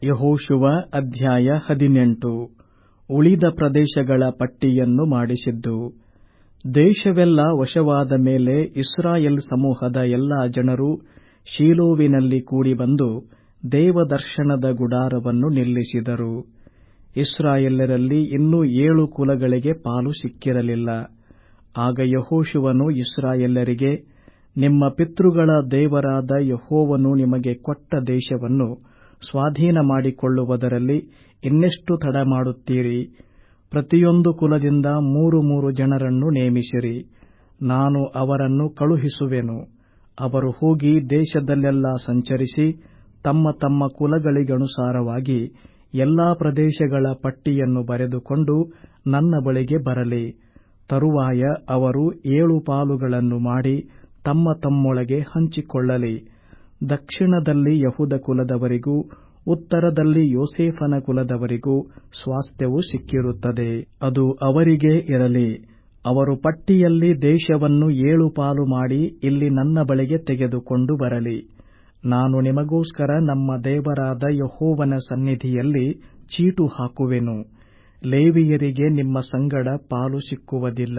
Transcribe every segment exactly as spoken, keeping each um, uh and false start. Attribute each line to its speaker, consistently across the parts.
Speaker 1: ಯೆಹೋಶುವ ಅಧ್ಯಾಯ ಹದಿನೆಂಟು. ಉಳಿದ ಪ್ರದೇಶಗಳ ಪಟ್ಟಿಯನ್ನು ಮಾಡಿಸಿದ್ದು. ದೇಶವೆಲ್ಲ ವಶವಾದ ಮೇಲೆ ಇಸ್ರಾಯೇಲ್ ಸಮೂಹದ ಎಲ್ಲಾ ಜನರು ಶೀಲೋವಿನಲ್ಲಿ ಕೂಡಿಬಂದು ದೇವದರ್ಶನದ ಗುಡಾರವನ್ನು ನಿಲ್ಲಿಸಿದರು. ಇಸ್ರಾಯೇಲ್ಯರಲ್ಲಿ ಇನ್ನೂ ಏಳು ಕುಲಗಳಿಗೆ ಪಾಲು ಸಿಕ್ಕಿರಲಿಲ್ಲ. ಆಗ ಯೆಹೋಶುವನು ಇಸ್ರಾಯೇಲ್ಯರಿಗೆ, ನಿಮ್ಮ ಪಿತೃಗಳ ದೇವರಾದ ಯೆಹೋವನು ನಿಮಗೆ ಕೊಟ್ಟ ದೇಶವನ್ನು ಸ್ವಾಧೀನ ಮಾಡಿಕೊಳ್ಳುವುದರಲ್ಲಿ ಇನ್ನೆಷ್ಟು ತಡಮಾಡುತ್ತೀರಿ? ಪ್ರತಿಯೊಂದು ಕುಲದಿಂದ ಮೂರು ಮೂರು ಜನರನ್ನು ನೇಮಿಸಿರಿ. ನಾನು ಅವರನ್ನು ಕಳುಹಿಸುವೆನು. ಅವರು ಹೋಗಿ ದೇಶದಲ್ಲೆಲ್ಲಾ ಸಂಚರಿಸಿ ತಮ್ಮ ತಮ್ಮ ಕುಲಗಳಿಗನುಸಾರವಾಗಿ ಎಲ್ಲಾ ಪ್ರದೇಶಗಳ ಪಟ್ಟಿಯನ್ನು ಬರೆದುಕೊಂಡು ನನ್ನ ಬಳಿಗೆ ಬರಲಿ. ತರುವಾಯ ಅವರು ಏಳು ಪಾಲುಗಳನ್ನು ಮಾಡಿ ತಮ್ಮ ತಮ್ಮೊಳಗೆ ಹಂಚಿಕೊಳ್ಳಲಿ. ದಕ್ಷಿಣದಲ್ಲಿ ಯೆಹೂದ ಕುಲದವರಿಗೂ ಉತ್ತರದಲ್ಲಿ ಯೋಸೇಫನ ಕುಲದವರಿಗೂ ಸ್ವಾಸ್ಥ್ಯವು ಸಿಕ್ಕಿರುತ್ತದೆ. ಅದು ಅವರಿಗೇ ಇರಲಿ. ಅವರು ಪಟ್ಟಿಯಲ್ಲಿ ದೇಶವನ್ನು ಏಳು ಪಾಲು ಮಾಡಿ ಇಲ್ಲಿ ನನ್ನ ಬಳಿಗೆ ತೆಗೆದುಕೊಂಡು ಬರಲಿ. ನಾನು ನಿಮಗೋಸ್ಕರ ನಮ್ಮ ದೇವರಾದ ಯೆಹೋವನ ಸನ್ನಿಧಿಯಲ್ಲಿ ಚೀಟು ಹಾಕುವೆನು. ಲೇವಿಯರಿಗೆ ನಿಮ್ಮ ಸಂಗಡ ಪಾಲು ಸಿಕ್ಕುವುದಿಲ್ಲ.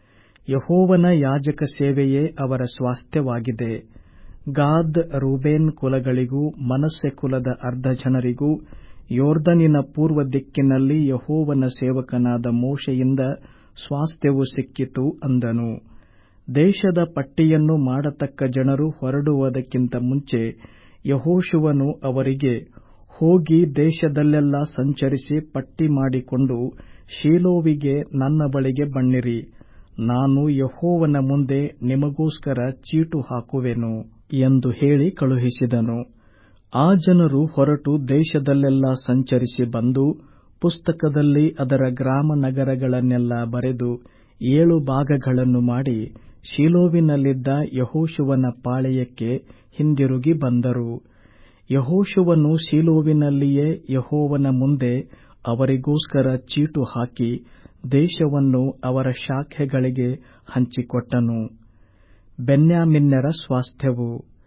Speaker 1: ಯೆಹೋವನ ಯಾಜಕ ಸೇವೆಯೇ ಅವರ ಸ್ವಾಸ್ಥ್ಯವಾಗಿದೆ. ಗಾದ್, ರೂಬೇನ್ ಕುಲಗಳಿಗೂ ಮನಸ್ಸೆ ಕುಲದ ಅರ್ಧ ಜನರಿಗೂ ಯೊರ್ದನಿನ ಪೂರ್ವ ದಿಕ್ಕಿನಲ್ಲಿ ಯೆಹೋವನ ಸೇವಕನಾದ ಮೋಶೆಯಿಂದ ಸ್ವಾಸ್ಥ್ಯವು ಸಿಕ್ಕಿತು ಅಂದನು. ದೇಶದ ಪಟ್ಟಿಯನ್ನು ಮಾಡತಕ್ಕ ಜನರು ಹೊರಡುವುದಕ್ಕಿಂತ ಮುಂಚೆ ಯೆಹೋಶುವನು ಅವರಿಗೆ, ಹೋಗಿ ದೇಶದಲ್ಲೆಲ್ಲಾ ಸಂಚರಿಸಿ ಪಟ್ಟಿ ಮಾಡಿಕೊಂಡು ಶೀಲೋವಿಗೆ ನನ್ನ ಬಳಿಗೆ ಬನ್ನಿರಿ. ನಾನು ಯೆಹೋವನ ಮುಂದೆ ನಿಮಗೋಸ್ಕರ ಚೀಟು ಹಾಕುವೆನು ಎಂದು ಹೇಳಿ ಕಳುಹಿಸಿದನು. ಆ ಜನರು ಹೊರಟು ದೇಶದಲ್ಲೆಲ್ಲಾ ಸಂಚರಿಸಿ ಬಂದು ಪುಸ್ತಕದಲ್ಲಿ ಅದರ ಗ್ರಾಮ ನಗರಗಳನ್ನೆಲ್ಲ ಬರೆದು ಏಳು ಭಾಗಗಳನ್ನು ಮಾಡಿ ಶೀಲೋವಿನಲ್ಲಿದ್ದ ಯೆಹೋಶುವನ ಪಾಳೆಯಕ್ಕೆ ಹಿಂದಿರುಗಿ ಬಂದರು. ಯೆಹೋಶುವನು ಶೀಲೋವಿನಲ್ಲಿಯೇ ಯೆಹೋವನ ಮುಂದೆ ಅವರಿಗೋಸ್ಕರ ಚೀಟು ಹಾಕಿ ದೇಶವನ್ನು ಅವರ ಶಾಖೆಗಳಿಗೆ ಹಂಚಿಕೊಟ್ಟನು. ಬೆನ್ಯಾಮಿನ್ಯರ ಸ್ವಾಸ್ಥ್ಯವು.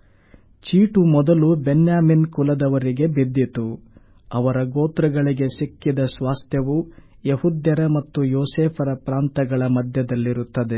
Speaker 1: ಚೀಟು ಮೊದಲು ಬೆನ್ಯಾಮಿನ್ ಕುಲದವರಿಗೆ ಬಿದ್ದಿತು. ಅವರ ಗೋತ್ರಗಳಿಗೆ ಸಿಕ್ಕಿದ ಸ್ವಾಸ್ಥ್ಯವು ಯೆಹೂದ್ಯರ ಮತ್ತು ಯೋಸೇಫರ ಪ್ರಾಂತಗಳ ಮಧ್ಯದಲ್ಲಿರುತ್ತದೆ.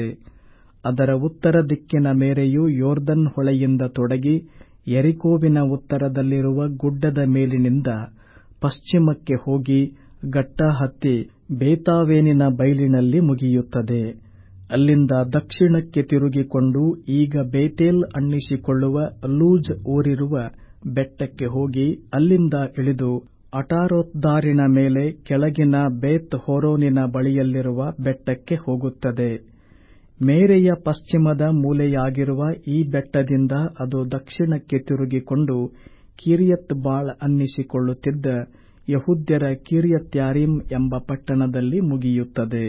Speaker 1: ಅದರ ಉತ್ತರ ದಿಕ್ಕಿನ ಮೇರೆಯು ಯೊರ್ದನ್ ಹೊಳೆಯಿಂದ ತೊಡಗಿ ಯೆರಿಕೋವಿನ ಉತ್ತರದಲ್ಲಿರುವ ಗುಡ್ಡದ ಮೇಲಿನಿಂದ ಪಶ್ಚಿಮಕ್ಕೆ ಹೋಗಿ ಗಟ್ಟಾ ಹತ್ತಿ ಬೇತಾವೆನಿನ ಬೈಲಿನಲ್ಲಿ ಮುಗಿಯುತ್ತದೆ. ಅಲ್ಲಿಂದ ದಕ್ಷಿಣಕ್ಕೆ ತಿರುಗಿಕೊಂಡು ಈಗ ಬೇತೇಲ್ ಅನ್ನಿಸಿಕೊಳ್ಳುವ ಲೂಜ್ ಊರಿರುವ ಬೆಟ್ಟಕ್ಕೆ ಹೋಗಿ ಅಲ್ಲಿಂದ ಇಳಿದು ಅಟಾರೋತ್ದಾರಿನ ಮೇಲೆ ಕೆಳಗಿನ ಬೇತ್ ಹೋರೋನಿನ ಬಳಿಯಲ್ಲಿರುವ ಬೆಟ್ಟಕ್ಕೆ ಹೋಗುತ್ತದೆ. ಮೇರೆಯ ಪಶ್ಚಿಮದ ಮೂಲೆಯಾಗಿರುವ ಈ ಬೆಟ್ಟದಿಂದ ಅದು ದಕ್ಷಿಣಕ್ಕೆ ತಿರುಗಿಕೊಂಡು ಕಿರ್ಯತ್ ಬಾಳ್ ಅನ್ನಿಸಿಕೊಳ್ಳುತ್ತಿದ್ದ ಯೆಹೂದ್ಯರ ಕಿರ್ಯತ್ಯಾರೀಮ್ ಎಂಬ ಪಟ್ಟಣದಲ್ಲಿ ಮುಗಿಯುತ್ತದೆ.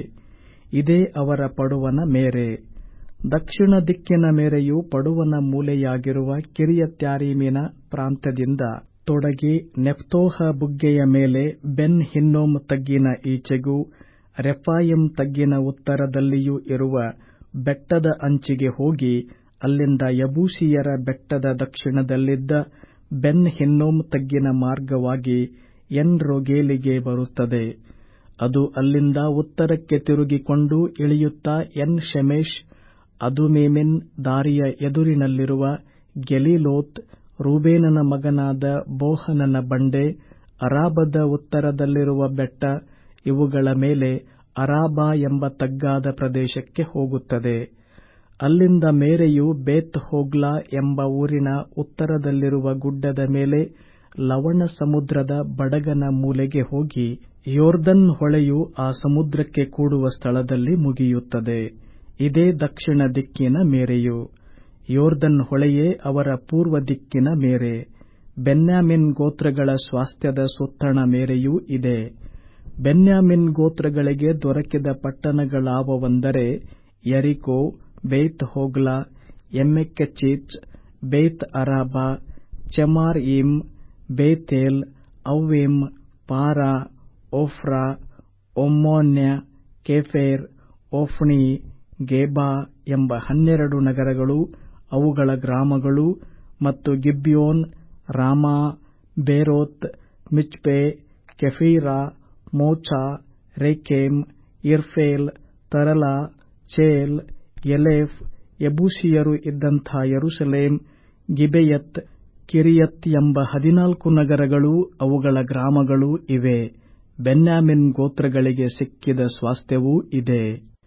Speaker 1: ಇದೇ ಅವರ ಪಡುವನ ಮೇರೆ. ದಕ್ಷಿಣ ದಿಕ್ಕಿನ ಮೇರೆಯು ಪಡುವನ ಮೂಲೆಯಾಗಿರುವ ಕಿರ್ಯತ್ಯಾರೀಮಿನ ಪ್ರಾಂತ್ಯದಿಂದ ತೊಡಗಿ ನೆಫ್ತೋಹ ಬುಗ್ಗೆಯ ಮೇಲೆ ಬೆನ್ ಹಿನ್ನೋಮ್ ತಗ್ಗಿನ ಈಚೆಗೂ ರೆಫಾಯಿಮ್ ತಗ್ಗಿನ ಉತ್ತರದಲ್ಲಿಯೂ ಇರುವ ಬೆಟ್ಟದ ಅಂಚಿಗೆ ಹೋಗಿ ಅಲ್ಲಿಂದ ಯಬೂಸಿಯರ ಬೆಟ್ಟದ ದಕ್ಷಿಣದಲ್ಲಿದ್ದ ಬೆನ್ ಹಿನ್ನೋಮ್ ತಗ್ಗಿನ ಮಾರ್ಗವಾಗಿ ಎನ್ ರೋಗೇಲಿಗೆ ಬರುತ್ತದೆ. ಅದು ಅಲ್ಲಿಂದ ಉತ್ತರಕ್ಕೆ ತಿರುಗಿಕೊಂಡು ಇಳಿಯುತ್ತಾ ಎನ್ ಶೆಮೆಶ್, ಅದುಮೀಮಿನ್ ದಾರಿಯ ಎದುರಿನಲ್ಲಿರುವ ಗೆಲಿಲೋತ್, ರೂಬೇನನ ಮಗನಾದ ಬೋಹನನ ಬಂಡೆ, ಅರಾಬದ ಉತ್ತರದಲ್ಲಿರುವ ಬೆಟ್ಟ, ಇವುಗಳ ಮೇಲೆ ಅರಾಬಾ ಎಂಬ ತಗ್ಗಾದ ಪ್ರದೇಶಕ್ಕೆ ಹೋಗುತ್ತದೆ. ಅಲ್ಲಿಂದ ಮೇರೆಯು ಬೇತ್ ಹೋಗ್ಲಾ ಎಂಬ ಊರಿನ ಉತ್ತರದಲ್ಲಿರುವ ಗುಡ್ಡದ ಮೇಲೆ ಲವಣ ಸಮುದ್ರದ ಬಡಗನ ಮೂಲೆಗೆ ಹೋಗಿ ಯೊರ್ದನ್ ಹೊಳೆಯು ಆ ಸಮುದ್ರಕ್ಕೆ ಕೂಡುವ ಸ್ಥಳದಲ್ಲಿ ಮುಗಿಯುತ್ತದೆ. ಇದೇ ದಕ್ಷಿಣ ದಿಕ್ಕಿನ ಮೇರೆಯು. ಯೊರ್ದನ್ ಹೊಳೆಯೇ ಅವರ ಪೂರ್ವ ದಿಕ್ಕಿನ ಮೇರೆ. ಬೆನ್ಯಾಮಿನ್ ಗೋತ್ರಗಳ ಸ್ವಾಸ್ಥ್ಯದ ಸುತ್ತಣ ಮೇರೆಯೂ ಇದೆ. ಬೆನ್ಯಾಮಿನ್ ಗೋತ್ರಗಳಿಗೆ ದೊರಕಿದ ಪಟ್ಟಣಗಳಾವವೆಂದರೆ ಯೆರಿಕೋ, ಬೇತ್ ಹೋಗ್ಲಾ, ಎಮ್ಮೆಕೆಚೀಚ್, ಬೇತ್ ಅರಾಬಾ, ಚೆಮಾರ್ಯಿಮ್, ಬೇತೇಲ್, ಅವ್ವಿಮ್, ಪಾರಾ, ಓಫ್ರಾ, ಒಮ್ಮೋನ್ಯ, ಕೆಫೇರ್, ಓಫ್ನಿ, ಗೆಬಾ ಎಂಬ ಹನ್ನೆರಡು ನಗರಗಳು, ಅವುಗಳ ಗ್ರಾಮಗಳು, ಮತ್ತು ಗಿಬ್ಯೋನ್, ರಾಮಾ, ಬೇರೋತ್, ಮಿಚ್ಪೆ, ಕೆಫೀರಾ, ಮೋಚಾ, ರೇಕೆಮ್, ಇರ್ಫೇಲ್, ತರಲಾ, ಚೇಲ್, ಎಲೇಫ್, ಯಬೂಸಿಯರು ಇದ್ದಂಥ ಯೆರೂಸಲೇಮ್, ಗಿಬೆಯತ್, ಕಿರಿಯತ್ ಎಂಬ ಹದಿನಾಲ್ಕು ನಗರಗಳೂ ಅವುಗಳ ಗ್ರಾಮಗಳೂ ಇವೆ. ಬೆನ್ಯಾಮಿನ್ ಗೋತ್ರಗಳಿಗೆ ಸಿಕ್ಕಿದ ಸ್ವಾಸ್ಥ್ಯವೂ ಇದೆ.